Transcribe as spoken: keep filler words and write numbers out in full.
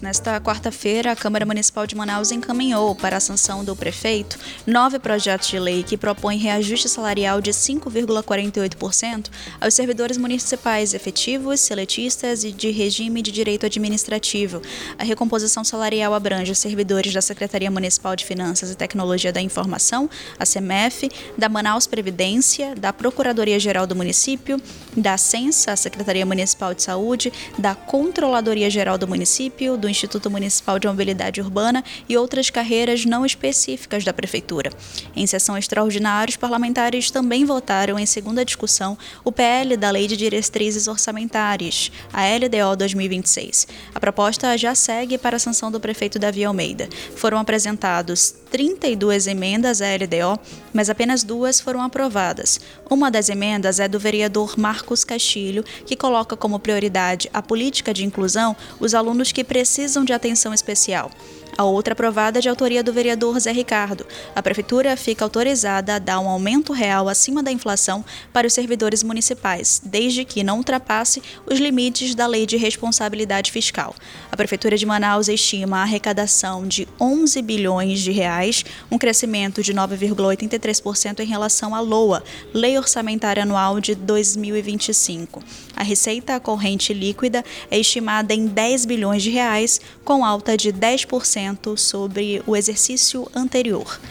Nesta quarta-feira, a Câmara Municipal de Manaus encaminhou para a sanção do prefeito nove projetos de lei que propõem reajuste salarial de cinco vírgula quarenta e oito por cento aos servidores municipais efetivos, seletistas e de regime de direito administrativo. A recomposição salarial abrange os servidores da Secretaria Municipal de Finanças e Tecnologia da Informação, a SEMEF, da Manaus Previdência, da Procuradoria-Geral do Município, da Censa, a Secretaria Municipal de Saúde, da Controladoria-Geral do Município, do Instituto Municipal de Mobilidade Urbana e outras carreiras não específicas da Prefeitura. Em sessão extraordinária, os parlamentares também votaram em segunda discussão o P L da Lei de Diretrizes Orçamentárias, a L D O dois mil e vinte e seis. A proposta já segue para a sanção do prefeito Davi Almeida. Foram apresentados trinta e duas emendas à L D O, mas apenas duas foram aprovadas. Uma das emendas é do vereador Marcos Castilho, que coloca como prioridade a política de inclusão os alunos que precisam de atenção especial. A outra aprovada é de autoria do vereador Zé Ricardo. A Prefeitura fica autorizada a dar um aumento real acima da inflação para os servidores municipais, desde que não ultrapasse os limites da Lei de Responsabilidade Fiscal. A Prefeitura de Manaus estima a arrecadação de onze bilhões de reais, um crescimento de nove vírgula oitenta e três por cento em relação à LOA, Lei Orçamentária Anual de dois mil e vinte e cinco. A receita corrente líquida é estimada em dez bilhões de reais, com alta de dez por cento sobre o exercício anterior.